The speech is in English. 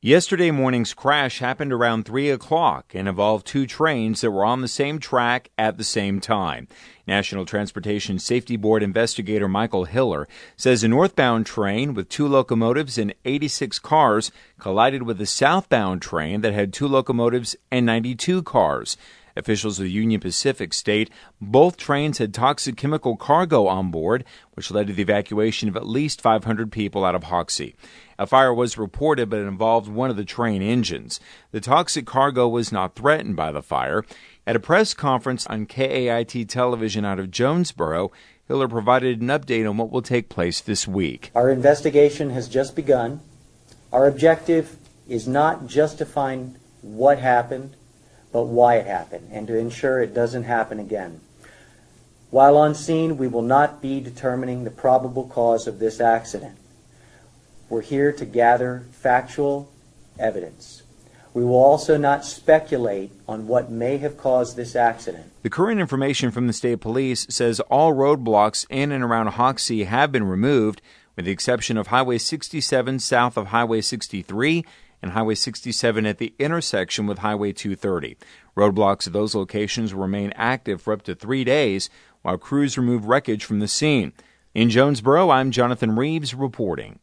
Yesterday morning's crash happened around 3 o'clock and involved two trains that were on the same track at the same time. National Transportation Safety Board investigator Michael Hiller says a northbound train with two locomotives and 86 cars collided with a southbound train that had two locomotives and 92 cars. Officials of Union Pacific state both trains had toxic chemical cargo on board, which led to the evacuation of at least 500 people out of Hoxie. A fire was reported, but it involved one of the train engines. The toxic cargo was not threatened by the fire. At a press conference on KAIT television out of Jonesboro, Hiller provided an update on what will take place this week. Our investigation has just begun. Our objective is not just to find what happened, but why it happened, and to ensure it doesn't happen again. While on scene, we will not be determining the probable cause of this accident. We're here to gather factual evidence. We will also not speculate on what may have caused this accident. The current information from the state police says all roadblocks in and around Hoxie have been removed, with the exception of Highway 67 south of Highway 63 and Highway 67 at the intersection with Highway 230. Roadblocks at those locations will remain active for up to 3 days while crews remove wreckage from the scene. In Jonesboro, I'm Jonathan Reeves reporting.